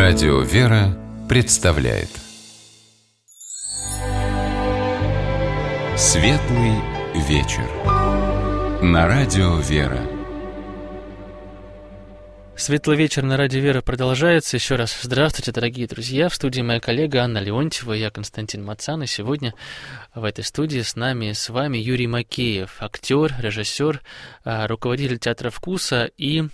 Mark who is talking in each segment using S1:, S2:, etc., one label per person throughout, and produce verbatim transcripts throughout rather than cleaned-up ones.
S1: Радио «Вера» представляет Светлый вечер на Радио «Вера».
S2: Светлый вечер на Радио «Вера» продолжается. Еще раз здравствуйте, дорогие друзья. В студии моя коллега Анна Леонтьева, я Константин Мацан. И сегодня в этой студии с нами, с вами Юрий Макеев, актер, режиссер, руководитель театра «Вкуса» и,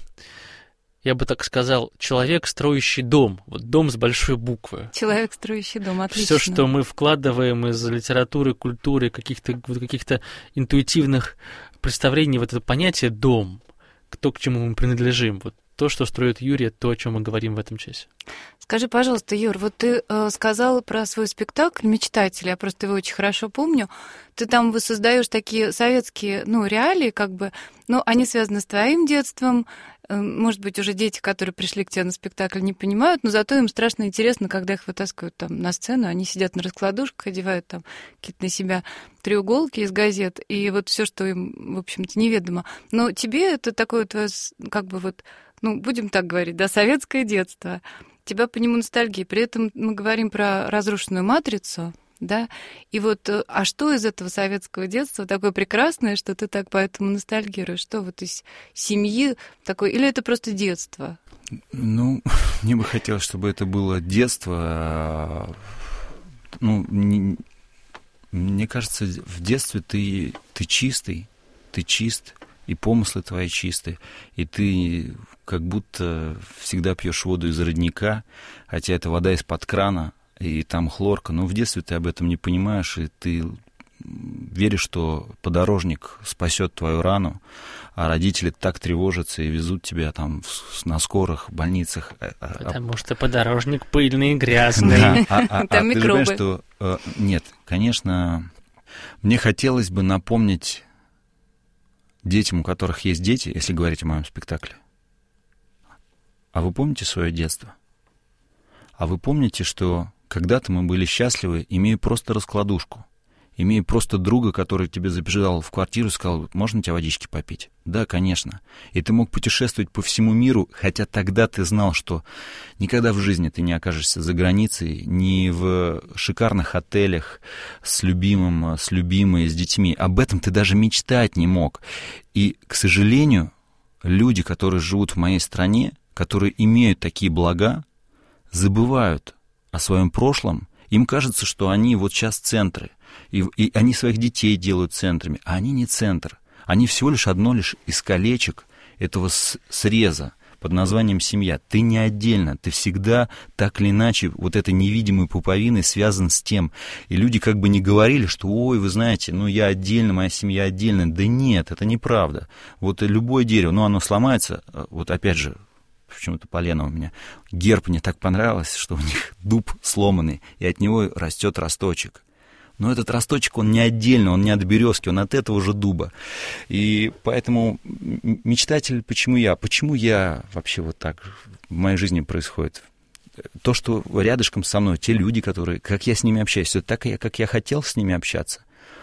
S2: я бы так сказал, человек, строящий дом. Вот дом с большой буквы.
S3: Человек, строящий дом, отлично.
S2: Все, что мы вкладываем из литературы, культуры, каких-то, вот, каких-то интуитивных представлений в это понятие «дом», то, к чему мы принадлежим, вот то, что строит Юрий, то, о чем мы говорим в этом часе.
S3: Скажи, пожалуйста, Юр, вот ты э, сказал про свой спектакль «Мечтатели», я просто его очень хорошо помню. Ты там воссоздаешь такие советские, ну, реалии, как бы, ну, они связаны с твоим детством. Э, может быть, уже дети, которые пришли к тебе на спектакль, не понимают, но зато им страшно интересно, когда их вытаскивают там на сцену, они сидят на раскладушках, одевают там какие-то на себя треуголки из газет, и вот все, что им, в общем-то, неведомо. Но тебе это такое твое, как бы вот, ну, будем так говорить, да, советское детство. Тебя по нему ностальгия. При этом мы говорим про разрушенную матрицу, да, и вот, а что из этого советского детства такое прекрасное, что ты так поэтому ностальгируешь? Что вот из семьи такое, или это просто детство?
S4: Ну, мне бы хотелось, чтобы это было детство. Ну, не, мне кажется, в детстве ты, ты чистый, ты чист, и помыслы твои чистые, и ты как будто всегда пьешь воду из родника, хотя это вода из-под крана, и там хлорка, но в детстве ты об этом не понимаешь, и ты веришь, что подорожник спасет твою рану, а родители так тревожатся и везут тебя там на скорых, в больницах.
S2: Потому что подорожник пыльный и грязный.
S4: Да, а, а,
S3: там
S4: а
S3: микробы.
S4: Ты понимаешь, что... Э, нет, конечно, мне хотелось бы напомнить детям, у которых есть дети, если говорить о моем спектакле. А вы помните свое детство? А вы помните, что когда-то мы были счастливы, имея просто раскладушку, имея просто друга, который тебе забежал в квартиру и сказал: можно тебе водички попить? Да, конечно. И ты мог путешествовать по всему миру, хотя тогда ты знал, что никогда в жизни ты не окажешься за границей, ни в шикарных отелях с любимым, с любимой, с детьми. Об этом ты даже мечтать не мог. И, к сожалению, люди, которые живут в моей стране, которые имеют такие блага, забывают о своем прошлом. Им кажется, что они вот сейчас центры, и, и они своих детей делают центрами, а они не центр. Они всего лишь одно лишь из колечек этого среза под названием семья. Ты не отдельно, ты всегда так или иначе вот этой невидимой пуповиной связан с тем. И люди как бы не говорили, что ой, вы знаете, ну я отдельно, моя семья отдельно. Да нет, это неправда. Вот любое дерево, ну оно сломается, вот опять же, почему-то полено у меня. Герб мне так понравилось, что у них дуб сломанный, и от него растет росточек. Но этот росточек, он не отдельно, он не от березки, он от этого же дуба. И поэтому мечтатель, почему я? Почему я вообще вот так в моей жизни происходит? То, что рядышком со мной, те люди, которые, как я с ними общаюсь, это так, как я хотел с ними общаться.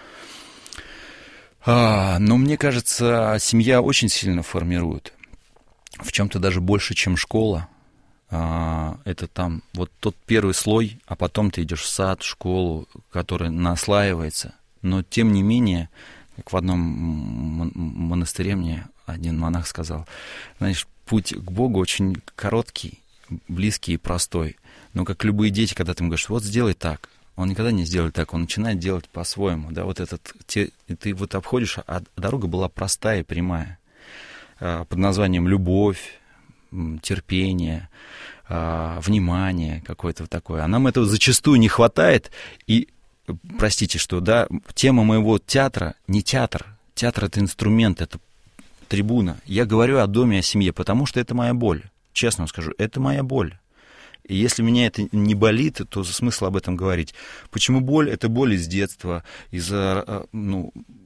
S4: А, но мне кажется, семья очень сильно формирует. В чем-то даже больше, чем школа. А, это там вот тот первый слой, а потом ты идешь в сад, в школу, который наслаивается. Но тем не менее, как в одном монастыре мне один монах сказал, знаешь, путь к Богу очень короткий, близкий и простой. Но как любые дети, когда ты ему говоришь: вот сделай так, он никогда не сделает так, он начинает делать по-своему. Да, вот этот, те, ты вот обходишь, а дорога была простая и прямая, под названием любовь, терпение, внимание какое-то такое. А нам этого зачастую не хватает. И, простите, что, да, тема моего театра не театр. Театр — это инструмент, это трибуна. Я говорю о доме, о семье, потому что это моя боль. Честно вам скажу, это моя боль. И если меня это не болит, то смысл об этом говорить. Почему боль? Это боль из детства, из-за, ну,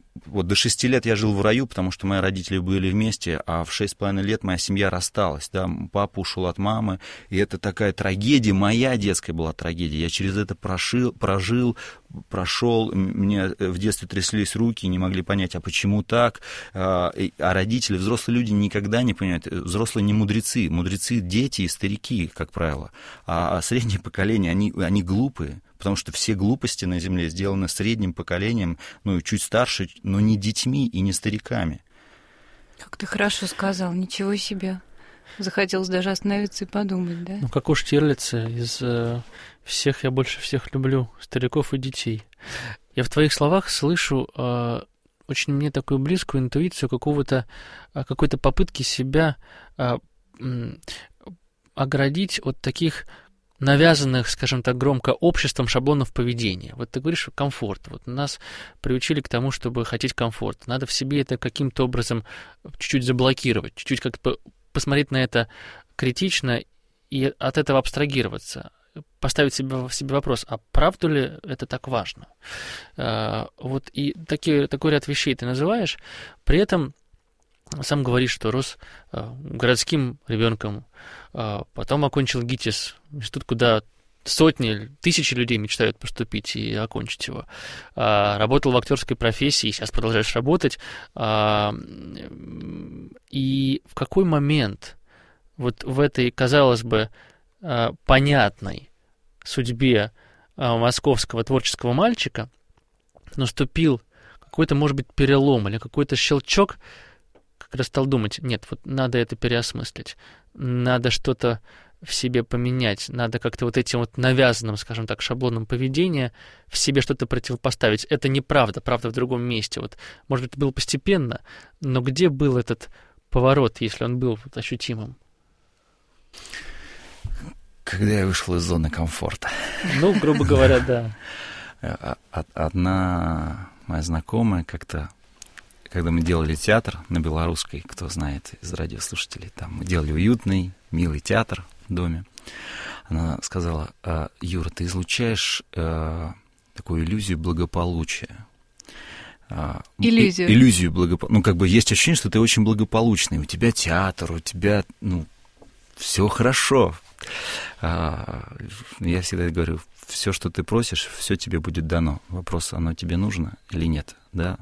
S4: вот до шести лет я жил в раю, потому что мои родители были вместе, а в шесть с половиной лет моя семья рассталась, да, папа ушел от мамы, и это такая трагедия, моя детская была трагедия, я через это прошил, прожил, прошел, мне в детстве тряслись руки, не могли понять, а почему так, а родители, взрослые люди никогда не понимают, взрослые не мудрецы, мудрецы дети и старики, как правило, а среднее поколение, они, они глупые, потому что все глупости на Земле сделаны средним поколением, ну, чуть старше, но не детьми и не стариками.
S3: Как ты хорошо сказал, ничего себе. Захотелось даже остановиться и подумать, да?
S2: Ну, как у Штирлица, из э, «Всех я больше всех люблю, стариков и детей». Я в твоих словах слышу э, очень мне такую близкую интуицию какого-то, э, какой-то попытки себя э, э, оградить от таких навязанных, скажем так, громко обществом шаблонов поведения. Вот ты говоришь комфорт. Вот нас приучили к тому, чтобы хотеть комфорт. Надо в себе это каким-то образом чуть-чуть заблокировать, чуть-чуть как-то посмотреть на это критично и от этого абстрагироваться. Поставить себе, себе вопрос, а правда ли это так важно? Вот и такие, такой ряд вещей ты называешь, при этом сам говоришь, что рос э, городским ребенком, э, потом окончил ГИТИС, институт, куда сотни, тысячи людей мечтают поступить и окончить его. Э, работал в актерской профессии, сейчас продолжаешь работать. Э, и в какой момент вот в этой, казалось бы, э, понятной судьбе э, московского творческого мальчика наступил какой-то, может быть, перелом или какой-то щелчок, когда стал думать, нет, вот надо это переосмыслить, надо что-то в себе поменять, надо как-то вот этим вот навязанным, скажем так, шаблонам поведения в себе что-то противопоставить. Это неправда, правда в другом месте. Вот, может быть, это было постепенно, но где был этот поворот, если он был вот ощутимым?
S4: Когда я вышел из зоны комфорта.
S2: Ну, грубо говоря, да.
S4: Одна моя знакомая как-то, когда мы делали театр на Белорусской, кто знает из радиослушателей, там мы делали уютный, милый театр в доме, она сказала: Юра, ты излучаешь э, такую иллюзию благополучия.
S3: Иллюзию.
S4: И, иллюзию благополучия. Ну, как бы есть ощущение, что ты очень благополучный, у тебя театр, у тебя, ну, все хорошо. А, я всегда говорю, все, что ты просишь, все тебе будет дано. Вопрос, оно тебе нужно или нет, да?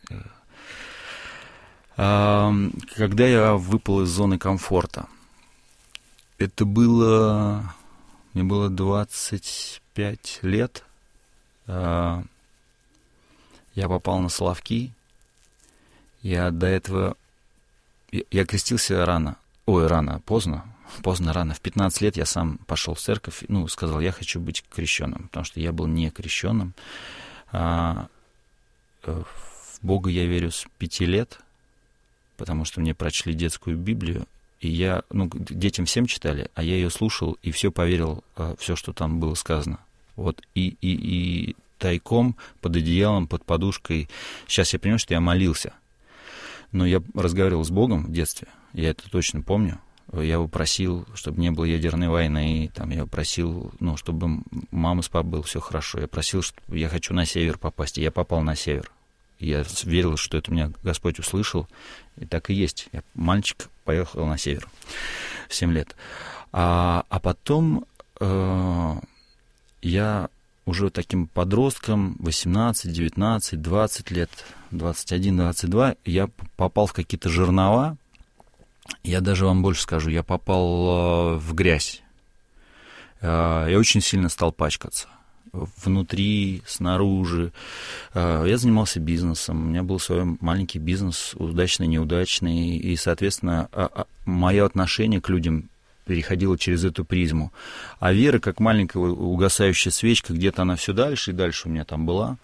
S4: Когда я выпал из зоны комфорта, это было, мне было двадцать пять лет, я попал на Соловки, я до этого, я, я крестился рано, ой, рано, поздно, поздно, рано, в пятнадцать лет я сам пошел в церковь, ну, сказал, я хочу быть крещенным, потому что я был не крещенным, в Бога я верю с пяти лет, потому что мне прочли детскую Библию, и я, ну, детям всем читали, а я ее слушал и все поверил, все, что там было сказано. Вот, и, и, и тайком, под одеялом, под подушкой. Сейчас я понимаю, что я молился, но я разговаривал с Богом в детстве, я это точно помню. Я его просил, чтобы не было ядерной войны, там, я просил, ну, чтобы мама с папой было все хорошо. Я просил, что я хочу на север попасть, и я попал на север. Я верил, что это меня Господь услышал, и так и есть. Я мальчик, поехал на север в семь лет. А, а потом э, я уже таким подростком, восемнадцать, девятнадцать, двадцать лет, двадцать один, двадцать два, я попал в какие-то жернова. Я даже вам больше скажу, я попал э, в грязь. Э, я очень сильно стал пачкаться. Внутри, снаружи. Я занимался бизнесом, у меня был свой маленький бизнес, удачный, неудачный, и, соответственно, мое отношение к людям переходило через эту призму. А вера, как маленькая угасающая свечка, где-то она все дальше и дальше у меня там была.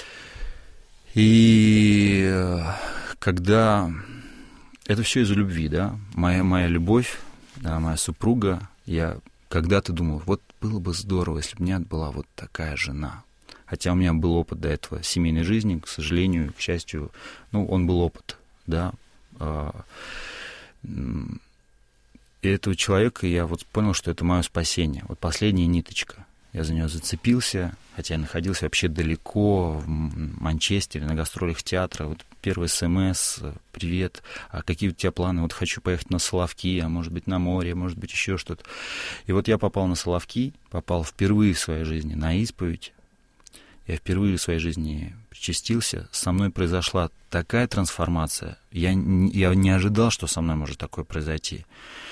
S4: И когда... Это все из-за любви, да? Моя, моя любовь, да, моя супруга, я... Когда-то думал, вот было бы здорово, если бы у меня была вот такая жена. Хотя у меня был опыт до этого семейной жизни, к сожалению, к счастью, ну, он был опыт, да. И этого человека я вот понял, что это мое спасение. Вот последняя ниточка. Я за нее зацепился, хотя я находился вообще далеко, в Манчестере, на гастролях театра. Вот первый смс: привет, а какие у тебя планы? Вот хочу поехать на Соловки, а может быть на море, может быть еще что-то. И вот я попал на Соловки, попал впервые в своей жизни на исповедь. Я впервые в своей жизни причастился. Со мной произошла такая трансформация. Я, я не ожидал, что со мной может такое произойти.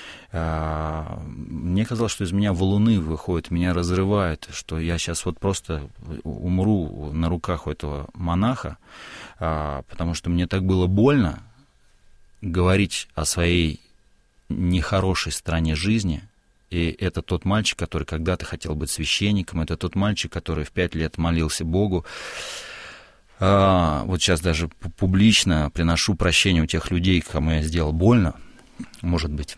S4: Мне казалось, что из меня валуны выходят, меня разрывает, что я сейчас вот просто умру на руках у этого монаха, потому что мне так было больно говорить о своей нехорошей стороне жизни. И это тот мальчик, который когда-то хотел быть священником, это тот мальчик, который в пять лет молился Богу. Вот сейчас даже публично приношу прощение у тех людей, кому я сделал больно, может быть.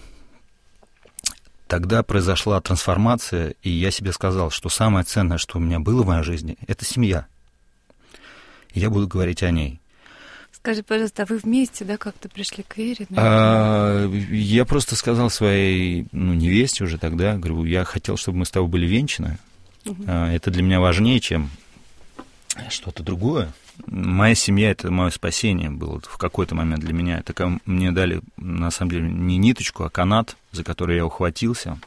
S4: Тогда произошла трансформация, и я себе сказал, что самое ценное, что у меня было в моей жизни, это семья. И я буду говорить о ней.
S3: Скажи, пожалуйста, а вы вместе, да, как-то пришли к вере?
S4: А, я просто сказал своей ну, невесте уже тогда, говорю, я хотел, чтобы мы с тобой были венчаны. Угу. А, это для меня важнее, чем что-то другое. Моя семья — это мое спасение было в какой-то момент для меня. Это мне дали, на самом деле, не ниточку, а канат, за который я ухватился.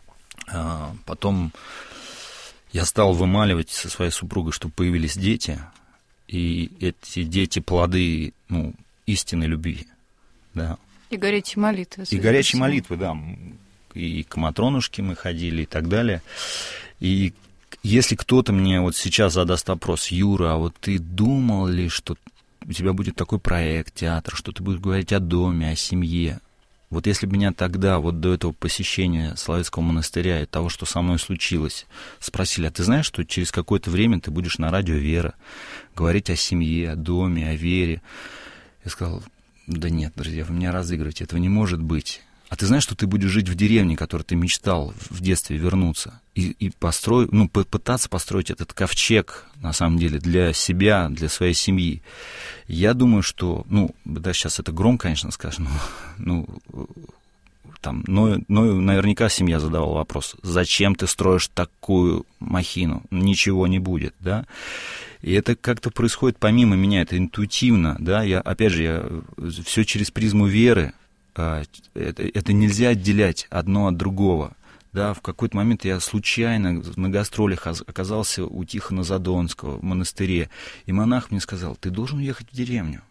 S4: А потом я стал вымаливать со своей супругой, чтобы появились дети. И эти дети — плоды, ну, истинной любви. Да.
S3: И горячие молитвы.
S4: И горячие молитвы, да. И к Матронушке мы ходили и так далее. И если кто-то мне вот сейчас задаст вопрос: Юра, а вот ты думал ли, что у тебя будет такой проект, театр, что ты будешь говорить о доме, о семье? Вот если бы меня тогда, вот до этого посещения Соловецкого монастыря и того, что со мной случилось, спросили: а ты знаешь, что через какое-то время ты будешь на радио «Вера» говорить о семье, о доме, о вере? Я сказал: да нет, друзья, вы меня разыгрываете, этого не может быть. А ты знаешь, что ты будешь жить в деревне, в которой ты мечтал в детстве вернуться, и, и построить, ну, попытаться построить этот ковчег, на самом деле, для себя, для своей семьи. Я думаю, что, ну, да, сейчас это громко, конечно, скажешь, но, ну, там, но, но наверняка семья задавала вопрос: зачем ты строишь такую махину? Ничего не будет, да? И это как-то происходит помимо меня, это интуитивно, да, я, опять же, я все через призму веры. Это, это нельзя отделять одно от другого. Да, в какой-то момент я случайно на гастролях оказался у Тихона Задонского в монастыре, и монах мне сказал: ты должен уехать в деревню.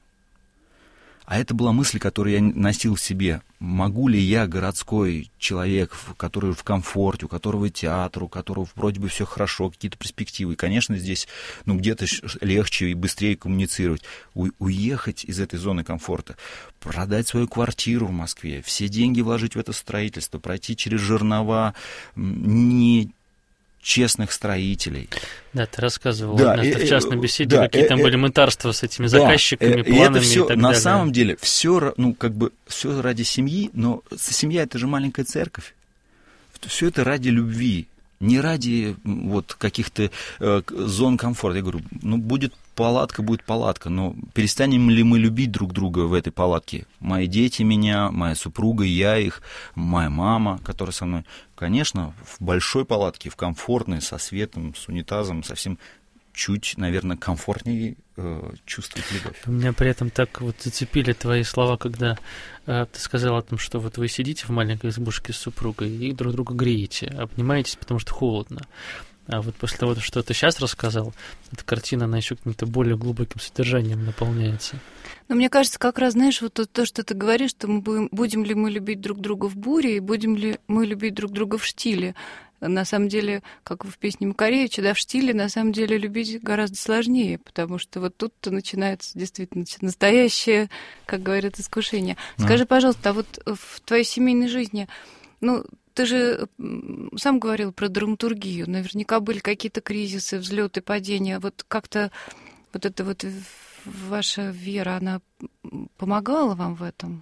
S4: А это была мысль, которую я носил в себе. Могу ли я, городской человек, который в комфорте, у которого театр, у которого вроде бы все хорошо, какие-то перспективы, и, конечно, здесь ну, где-то легче и быстрее коммуницировать, у- уехать из этой зоны комфорта, продать свою квартиру в Москве, все деньги вложить в это строительство, пройти через жернова не честных строителей.
S2: Да, ты рассказывал
S4: да,
S2: однажды
S4: э,
S2: в частной беседе,
S4: да,
S2: какие
S4: э,
S2: там
S4: э,
S2: были мытарства с этими
S4: да,
S2: заказчиками,
S4: э,
S2: планами
S4: и, это всё,
S2: и так
S4: на
S2: далее.
S4: На самом деле все, ну, как бы, все ради семьи, но семья — это же маленькая церковь. Все это ради любви, не ради вот каких-то э, зон комфорта. Я говорю, ну, будет палатка, будет палатка, но перестанем ли мы любить друг друга в этой палатке? Мои дети меня, моя супруга, я их, моя мама, которая со мной. Конечно, в большой палатке, в комфортной, со светом, с унитазом, совсем чуть, наверное, комфортнее э, чувствовать любовь.
S2: Меня при этом так вот зацепили твои слова, когда э, ты сказал о том, что вот вы сидите в маленькой избушке с супругой и друг друга греете, обнимаетесь, потому что холодно. А вот после того, что ты сейчас рассказал, эта картина, она еще каким-то более глубоким содержанием наполняется.
S3: Но мне кажется, как раз, знаешь, вот то, то что ты говоришь, что мы будем, будем ли мы любить друг друга в буре, и будем ли мы любить друг друга в штиле. На самом деле, как в песне Макаревича, да, в штиле, на самом деле, любить гораздо сложнее, потому что вот тут-то начинается действительно настоящее, как говорят, искушение.
S4: А.
S3: Скажи, пожалуйста, а вот в твоей семейной жизни, ну, ты же сам говорил про драматургию. Наверняка были какие-то кризисы, взлеты, падения. Вот как-то вот эта вот ваша вера, она помогала вам в этом?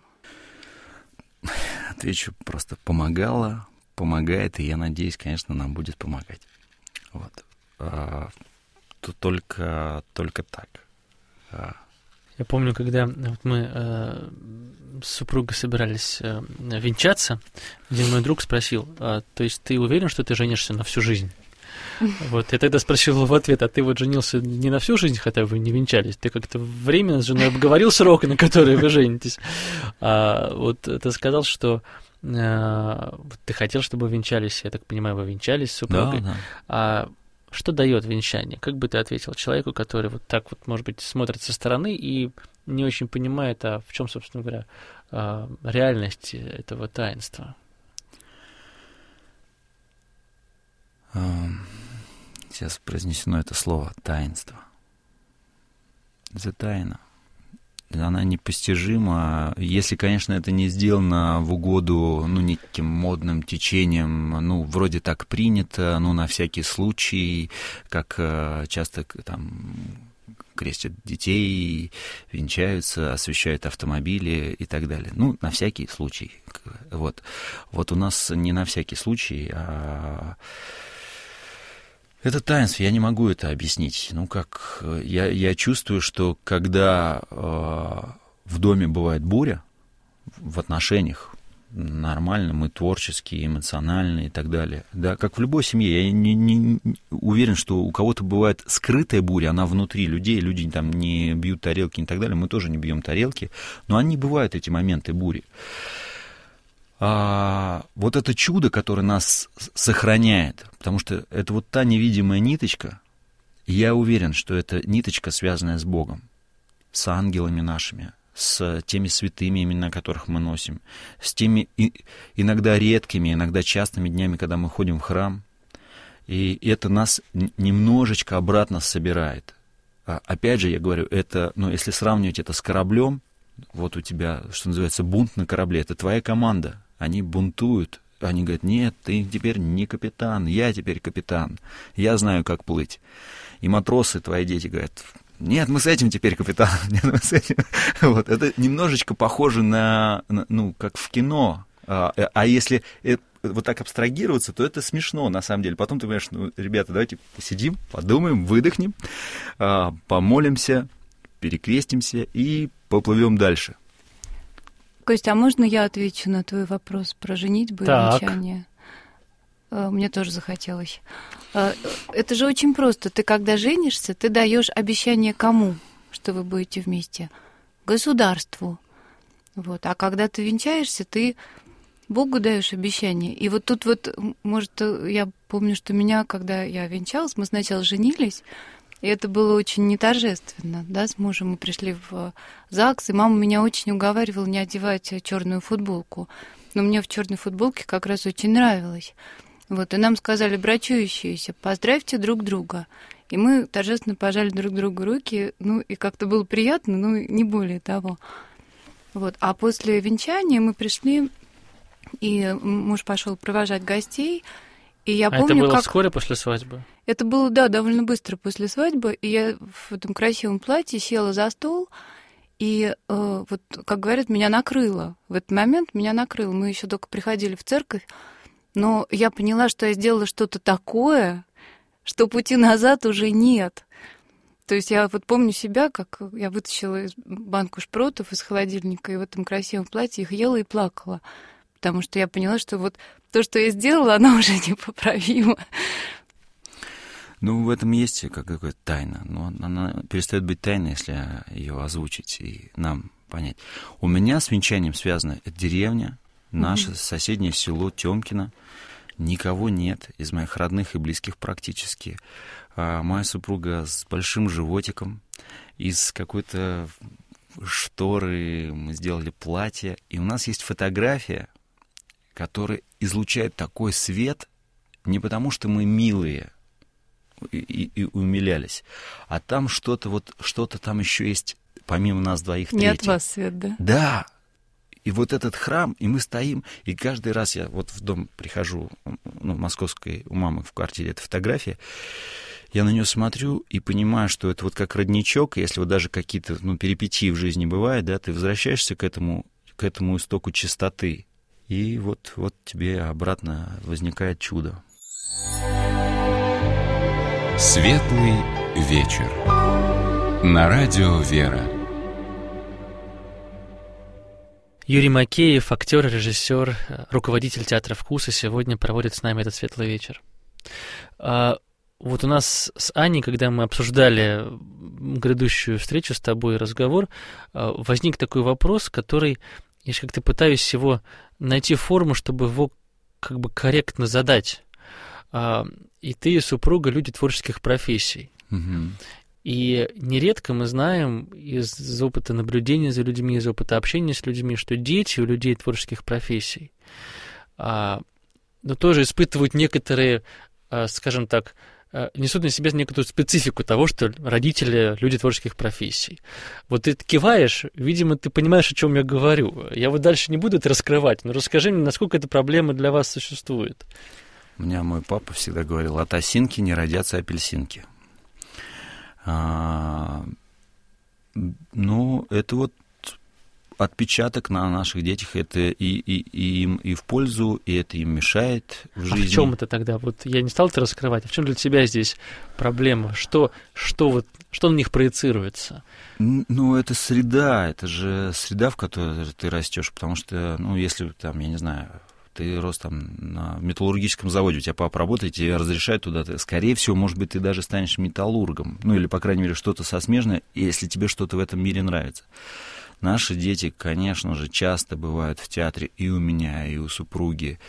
S4: Отвечу просто: помогала, помогает, и я надеюсь, конечно, нам будет помогать. Вот. А, то только, только так. А.
S2: Я помню, когда вот мы э, с супругой собирались э, венчаться, один мой друг спросил: а, то есть ты уверен, что ты женишься на всю жизнь? Вот, я тогда спросил в ответ, а ты вот женился не на всю жизнь, хотя вы не венчались, ты как-то временно с женой обговорил срок, на который вы женитесь. А вот ты сказал, что а, ты хотел, чтобы венчались, я так понимаю, вы венчались с супругой.
S4: Да, да.
S2: А что дает венчание? Как бы ты ответил человеку, который вот так вот, может быть, смотрит со стороны и не очень понимает, а в чем, собственно говоря, реальность этого таинства?
S4: Сейчас произнесено это слово «таинство». Это тайна. Она непостижима. Если, конечно, это не сделано в угоду, ну, неким модным течением, ну, вроде так принято, ну, на всякий случай, как часто там крестят детей, венчаются, освещают автомобили и так далее. Ну, на всякий случай. Вот, вот у нас не на всякий случай, а... Это таинство, я не могу это объяснить. Ну, как я, я чувствую, что когда э, в доме бывает буря, в отношениях, нормально, мы творческие, эмоциональные и так далее, да, как в любой семье, я не, не, не уверен, что у кого-то бывает скрытая буря, она внутри людей, люди там не бьют тарелки и так далее, мы тоже не бьем тарелки, но они бывают, эти моменты бури. А, вот это чудо, которое нас сохраняет, потому что это вот та невидимая ниточка, я уверен, что это ниточка, связанная с Богом, с ангелами нашими, с теми святыми, имена которых мы носим, с теми иногда редкими, иногда частыми днями, когда мы ходим в храм, и это нас немножечко обратно собирает. А, опять же, я говорю, это, ну, если сравнивать это с кораблем, вот у тебя, что называется, бунт на корабле, это твоя команда. Они бунтуют, они говорят, нет, ты теперь не капитан, я теперь капитан, я знаю, как плыть. И матросы, твои дети, говорят, нет, мы с этим теперь капитан, нет, мы с этим. Вот, это немножечко похоже на, на, ну, как в кино, а, а если это, вот так абстрагироваться, то это смешно, на самом деле. Потом ты понимаешь, ну, ребята, давайте посидим, подумаем, выдохнем, а, помолимся, перекрестимся и поплывем дальше.
S3: Костя, а можно я отвечу на твой вопрос про женитьбу и венчание? Мне тоже захотелось. Это же очень просто. Ты, когда женишься, ты даешь обещание кому, что вы будете вместе? Государству. Вот. А когда ты венчаешься, ты Богу даешь обещание. И вот тут вот, может, я помню, что меня, когда я венчалась, мы сначала женились, и это было очень неторжественно, да, с мужем мы пришли в ЗАГС, и мама меня очень уговаривала не одевать черную футболку. Но мне в черной футболке как раз очень нравилось. Вот, и нам сказали, брачующиеся, поздравьте друг друга. И мы торжественно пожали друг другу руки, ну, и как-то было приятно, ну, не более того. Вот, а после венчания мы пришли, и муж пошел провожать гостей, и я
S2: а
S3: помню,
S2: это было
S3: как...
S2: вскоре после свадьбы? Это
S3: было, да, довольно быстро после свадьбы, и я в этом красивом платье села за стол, и э, вот, как говорят, меня накрыло. В этот момент меня накрыло. Мы еще только приходили в церковь, но я поняла, что я сделала что-то такое, что пути назад уже нет. То есть я вот помню себя, как я вытащила банку шпротов из холодильника и в этом красивом платье их ела и плакала. Потому что я поняла, что вот то, что я сделала, оно уже непоправимо.
S4: Ну, в этом есть как какая-то тайна. Но она перестает быть тайной, если ее озвучить и нам понять. У меня с венчанием связано это деревня, наше mm-hmm. соседнее село Тёмкино. Никого нет из моих родных и близких практически. А моя супруга с большим животиком, из какой-то шторы мы сделали платье. И у нас есть фотография, которая излучает такой свет, не потому что мы милые, И, и, и умилялись. А там что-то вот, что-то там еще есть, помимо нас двоих, третье.
S3: Не от вас свет, да?
S4: Да. И вот этот храм, и мы стоим, и каждый раз я вот в дом прихожу, ну, в московской, у мамы в квартире эта фотография, я на нее смотрю и понимаю, что это вот как родничок, если вот даже какие-то, ну, перипетии в жизни бывают, да, ты возвращаешься к этому, к этому истоку чистоты, и вот, вот тебе обратно возникает чудо.
S1: Светлый вечер. На радио «Вера».
S2: Юрий Макеев, актер, режиссер, руководитель театра «Вкуса», сегодня проводит с нами этот светлый вечер. А, вот у нас с Аней, когда мы обсуждали грядущую встречу с тобой, разговор, возник такой вопрос, который я как-то пытаюсь его найти форму, чтобы его как бы корректно задать. А, и ты, и супруга, люди творческих профессий.
S4: Угу.
S2: И нередко мы знаем из опыта наблюдения за людьми, из опыта общения с людьми, что дети у людей творческих профессий, а, но тоже испытывают некоторые, а, скажем так, а, несут на себе некоторую специфику того, что родители люди творческих профессий. Вот ты киваешь, видимо, ты понимаешь, о чем я говорю. Я вот дальше не буду это раскрывать, но расскажи мне, насколько эта проблема для вас существует.
S4: У меня мой папа всегда говорил: от осинки не родятся апельсинки. А, ну, это вот отпечаток на наших детях, это и, и, и им и в пользу, и это им мешает в жизни.
S2: А в чем это тогда? Вот я не стал это раскрывать. А в чем для тебя здесь проблема? Что, что, вот, что на них проецируется?
S4: Ну, это среда, это же среда, в которой ты растешь, потому что, ну, если там, я не знаю, ты рос там на металлургическом заводе, у тебя папа работает, тебе разрешают туда, ты, скорее всего, может быть, ты даже станешь металлургом, ну, или, по крайней мере, что-то сосмежное, если тебе что-то в этом мире нравится. Наши дети, конечно же, часто бывают в театре и у меня, и у супруги.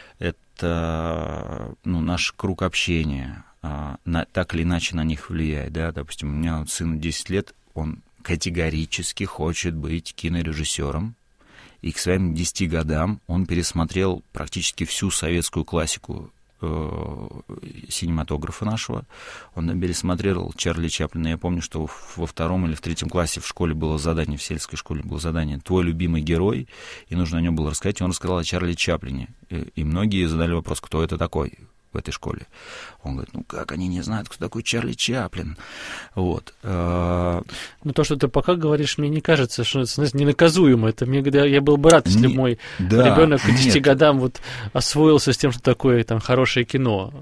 S4: Это, ну, наш круг общения, а, на, так или иначе на них влияет, да, допустим, у меня вот сыну десять лет, он категорически хочет быть кинорежиссером. И к своим десяти годам он пересмотрел практически всю советскую классику э, синематографа нашего. Он пересмотрел Чарли Чаплина. Я помню, что во втором или в третьем классе в школе было задание, в сельской школе было задание «Твой любимый герой», и нужно о нем было рассказать. И он рассказал о Чарли Чаплине. И, и многие задали вопрос, кто это такой в этой школе. Он говорит: ну как, они не знают, кто такой Чарли Чаплин. Вот.
S2: Ну, то, что ты пока говоришь, мне не кажется, что это ненаказуемо. Это мне, я был бы рад, если
S4: не,
S2: мой
S4: да,
S2: ребенок к десяти годам вот освоился с тем, что такое там хорошее кино.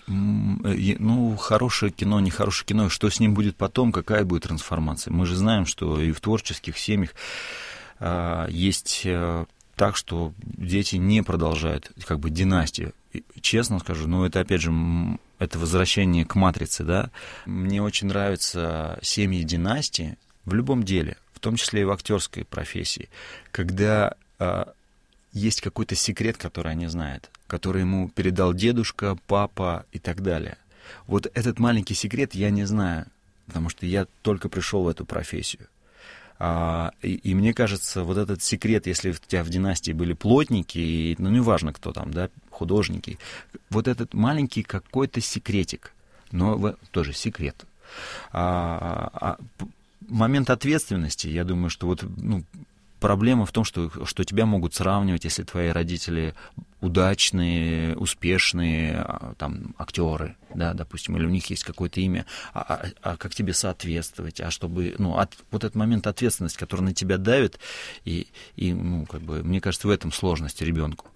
S4: Ну, хорошее кино, нехорошее кино, что с ним будет потом, какая будет трансформация. Мы же знаем, что и в творческих семьях а, есть а, так, что дети не продолжают как бы династию. Честно скажу, ну, это, опять же, это возвращение к матрице, да. Мне очень нравятся семьи династии в любом деле, в том числе и в актерской профессии, когда а, есть какой-то секрет, который они знают, который ему передал дедушка, папа и так далее. Вот этот маленький секрет я не знаю, потому что я только пришел в эту профессию. А, и, и мне кажется, вот этот секрет, если у тебя в династии были плотники, и, ну, неважно кто там, да, художники, вот этот маленький какой-то секретик, но в, тоже секрет. А, а, момент ответственности, я думаю, что вот, ну, проблема в том, что, что тебя могут сравнивать, если твои родители удачные, успешные, там, актеры, да, допустим, или у них есть какое-то имя, а, а, а как тебе соответствовать, а чтобы, ну, от, вот этот момент ответственности, который на тебя давит, и, и, ну, как бы, мне кажется, в этом сложность ребенку.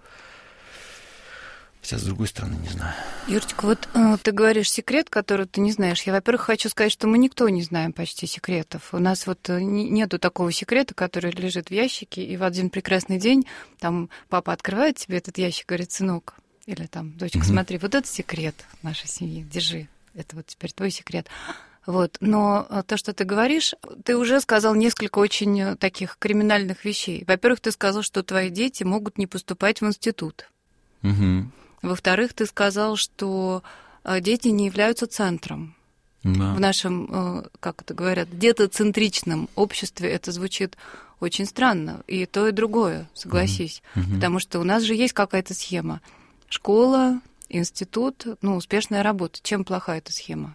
S4: Хотя, с другой стороны, не знаю.
S3: Юрочка, вот э, ты говоришь секрет, который ты не знаешь. Я, во-первых, хочу сказать, что мы никто не знаем почти секретов. У нас вот не, нету такого секрета, который лежит в ящике, и в один прекрасный день там папа открывает тебе этот ящик, говорит: сынок, или там, дочка, mm-hmm. смотри, вот это секрет нашей семьи, держи, это вот теперь твой секрет. Вот. Но то, что ты говоришь, ты уже сказал несколько очень таких криминальных вещей. Во-первых, ты сказал, что твои дети могут не поступать в институт.
S4: Mm-hmm.
S3: Во-вторых, ты сказал, что дети не являются центром. Да. В нашем, как это говорят, детоцентричном обществе это звучит очень странно. И то, и другое, согласись. Mm-hmm. Потому что у нас же есть какая-то схема. Школа, институт, ну, успешная работа. Чем плоха эта схема?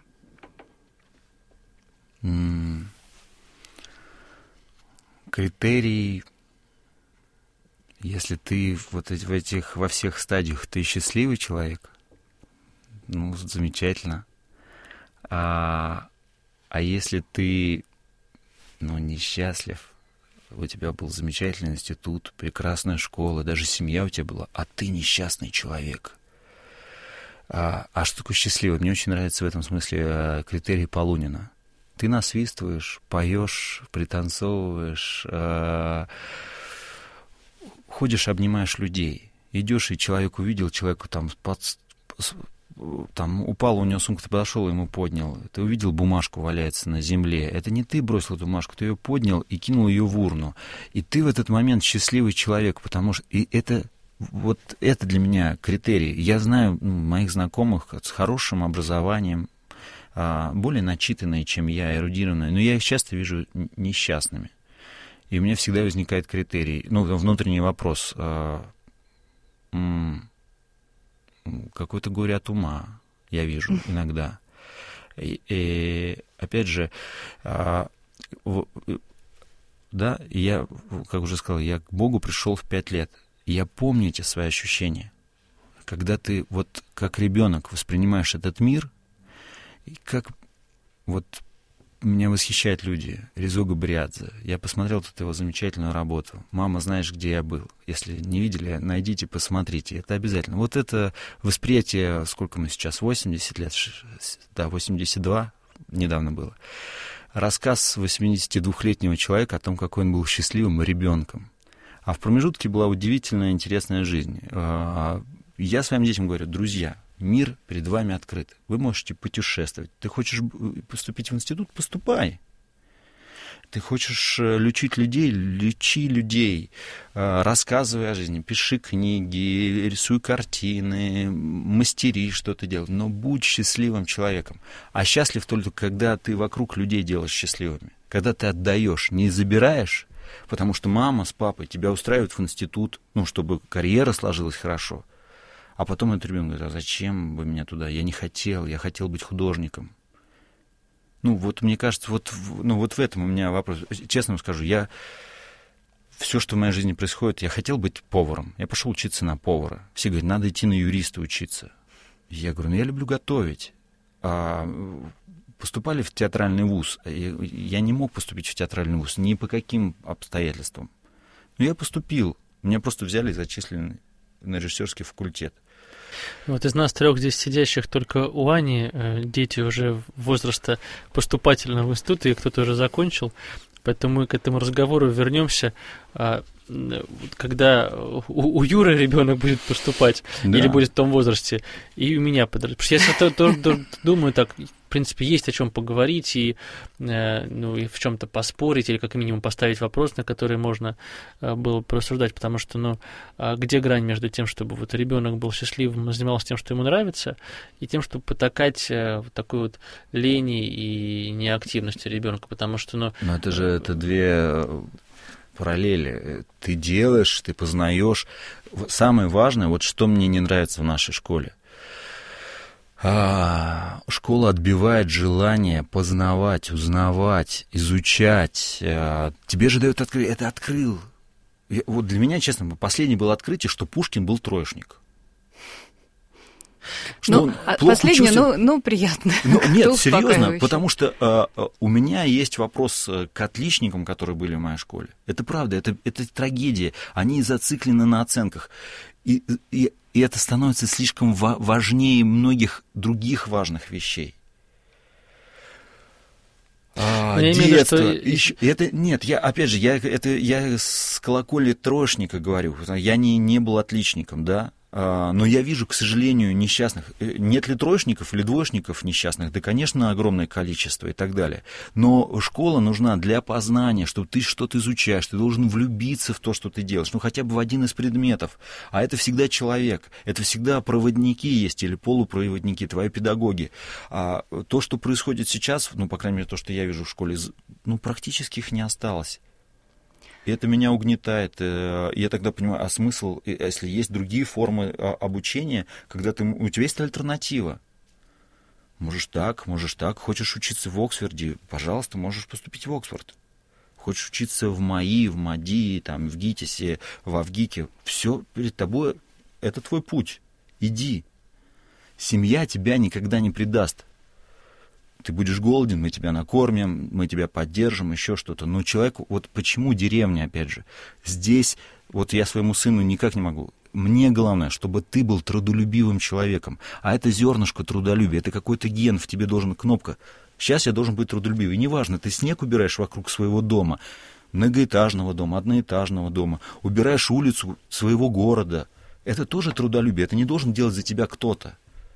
S4: Mm. Критерий... Если ты вот в этих, во всех стадиях ты счастливый человек, ну, замечательно. А, а если ты, ну, несчастлив, у тебя был замечательный институт, прекрасная школа, даже семья у тебя была, а ты несчастный человек. А, а что такое счастливый? Мне очень нравится в этом смысле критерий Полунина. Ты насвистываешь, поешь, пританцовываешь, а, ходишь, обнимаешь людей, идешь, и человек увидел, человеку там под, там упала у него сумка, ты подошел, ему поднял. Ты увидел, бумажку валяется на земле. Это не ты бросил эту бумажку, ты ее поднял и кинул ее в урну. И ты в этот момент счастливый человек, потому что и это, вот это для меня критерий. Я знаю ну, моих знакомых с хорошим образованием, более начитанные, чем я, эрудированные, но я их часто вижу несчастными. И у меня всегда возникает критерий, ну, внутренний вопрос, какое-то горе от ума я вижу иногда. И, и опять же, да, я, как уже сказал, я к Богу пришел в пять лет. Я помню эти свои ощущения. Когда ты вот как ребенок воспринимаешь этот мир, и как вот меня восхищают люди. Резо Габриадзе. Я посмотрел тут его замечательную работу. «Мама, знаешь, где я был?» Если не видели, найдите, посмотрите. Это обязательно. Вот это восприятие, сколько мы сейчас, восемьдесят лет? Да, восемьдесят два недавно было. Рассказ восьмидесятидвухлетнего человека о том, какой он был счастливым ребенком. А в промежутке была удивительная, интересная жизнь. Я своим детям говорю: друзья, мир перед вами открыт. Вы можете путешествовать. Ты хочешь поступить в институт? Поступай. Ты хочешь лечить людей? Лечи людей. Рассказывай о жизни. Пиши книги, рисуй картины, мастери что-то делай. Но будь счастливым человеком. А счастлив только, когда ты вокруг людей делаешь счастливыми. Когда ты отдаешь, не забираешь, потому что мама с папой тебя устраивают в институт, ну, чтобы карьера сложилась хорошо. А потом этот ребенок говорит: а зачем вы меня туда? Я не хотел, я хотел быть художником. Ну, вот мне кажется, вот, ну, вот в этом у меня вопрос. Честно вам скажу, я... Все, что в моей жизни происходит, я хотел быть поваром. Я пошел учиться на повара. Все говорят: надо идти на юриста учиться. Я говорю: ну, я люблю готовить. А поступали в театральный вуз. Я не мог поступить в театральный вуз ни по каким обстоятельствам. Но я поступил. Меня просто взяли и зачислили на режиссерский факультет.
S2: Вот из нас трех здесь сидящих только у Ани э, дети уже возраста поступательного в институт, и кто-то уже закончил, поэтому мы к этому разговору вернемся, э, когда у, у Юры ребенок будет поступать, да, или будет в том возрасте, и у меня подрастет. Потому что я то, то, то, думаю так, в принципе, есть о чем поговорить и, э, ну, и в чем-то поспорить, или как минимум поставить вопрос, на который можно э, было порассуждать, потому что, ну, э, где грань между тем, чтобы вот ребенок был счастливым, занимался тем, что ему нравится, и тем, чтобы потакать э, вот такой вот лени и неактивности ребенка, потому что, ну...
S4: Но это же, это две... параллели. Ты делаешь, ты познаешь. Самое важное, вот что мне не нравится в нашей школе. А, школа отбивает желание познавать, узнавать, изучать. А, тебе же дают открытие. Это открыл. Я, вот для меня, честно, последнее было открытие, что Пушкин был троечник.
S3: Что ну, последнее, ну, ну, приятно.
S4: Ну, нет, серьезно, потому что э, у меня есть вопрос к отличникам, которые были в моей школе. Это правда, это, это трагедия. Они зациклены на оценках. И, и, и это становится слишком ва- важнее многих других важных вещей. А, детство. Что... Еще, это, нет, я, опять же, я, это, я с колокольни троечника говорю. Я не, не был отличником, да. Но я вижу, к сожалению, несчастных. Нет ли троечников или двоечников несчастных? Да, конечно, огромное количество и так далее. Но школа нужна для познания, чтобы ты что-то изучаешь, ты должен влюбиться в то, что ты делаешь, ну хотя бы в один из предметов. А это всегда человек, это всегда проводники есть или полупроводники, твои педагоги. А то, что происходит сейчас, ну, по крайней мере, то, что я вижу в школе, ну, практически их не осталось. И это меня угнетает. Я тогда понимаю, а смысл, если есть другие формы обучения, когда ты, у тебя есть альтернатива. Можешь так, можешь так. Хочешь учиться в Оксфорде, пожалуйста, можешь поступить в Оксфорд. Хочешь учиться в МАИ, в МАДИ, там, в ГИТИСе, в АВГИКе. Все перед тобой, это твой путь. Иди. Семья тебя никогда не предаст. Ты будешь голоден, мы тебя накормим, мы тебя поддержим, еще что-то. Но человеку, вот почему деревня, опять же, здесь, вот я своему сыну никак не могу. Мне главное, чтобы ты был трудолюбивым человеком. А это зернышко трудолюбия, это какой-то ген, в тебе должен, кнопка. Сейчас я должен быть трудолюбивый. Неважно, ты снег убираешь вокруг своего дома, многоэтажного дома, одноэтажного дома, убираешь улицу своего города. Это тоже трудолюбие, это не должен делать за тебя кто-то.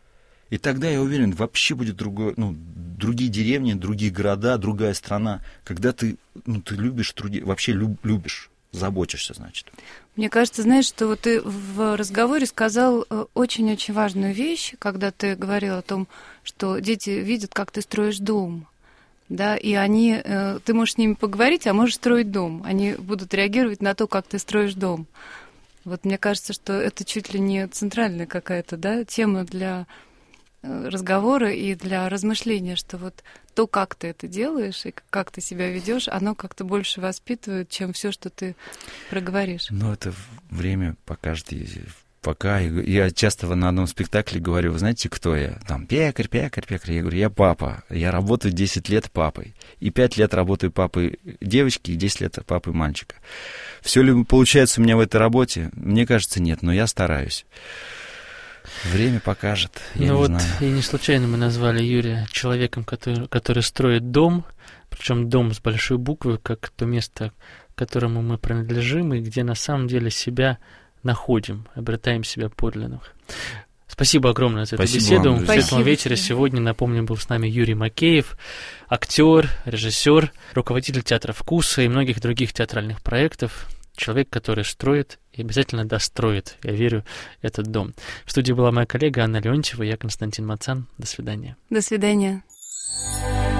S4: И тогда, я уверен, вообще будет другое, ну, другие деревни, другие города, другая страна. Когда ты, ну, ты любишь труди, вообще люб, любишь, заботишься, значит.
S3: Мне кажется, знаешь, что вот ты в разговоре сказал очень-очень важную вещь, когда ты говорил о том, что дети видят, как ты строишь дом. Да, и они, ты можешь с ними поговорить, а можешь строить дом. Они будут реагировать на то, как ты строишь дом. Вот мне кажется, что это чуть ли не центральная какая-то, да, тема для разговора и для размышления, что вот то, как ты это делаешь и как ты себя ведешь, оно как-то больше воспитывает, чем все, что ты проговоришь.
S4: Ну, это время покажет. Пока я часто на одном спектакле говорю: вы знаете, кто я? Там пекарь, пекарь, пекарь. Я говорю: я папа. Я работаю десять лет папой. И пять лет работаю папой девочки, и десять лет папой мальчика. Все ли получается у меня в этой работе? Мне кажется, нет, но я стараюсь. Время покажет. Я
S2: ну
S4: не
S2: вот,
S4: знаю.
S2: И не случайно мы назвали Юрия человеком, который, который строит дом, причем дом с большой буквы, как то место, к которому мы принадлежим, и где на самом деле себя находим, обретаем себя подлинных. Спасибо огромное за
S4: Спасибо
S2: эту беседу.
S4: вам,
S2: В светлом
S3: Спасибо.
S2: вечере сегодня, напомню, был с нами Юрий Макеев, актер, режиссер, руководитель театра «Вкуса» и многих других театральных проектов. Человек, который строит и обязательно достроит, я верю, этот дом. В студии была моя коллега Анна Леонтьева, я Константин Мацан. До свидания.
S3: До свидания.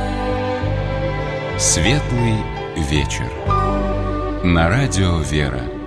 S1: Светлый вечер. На радио «Вера».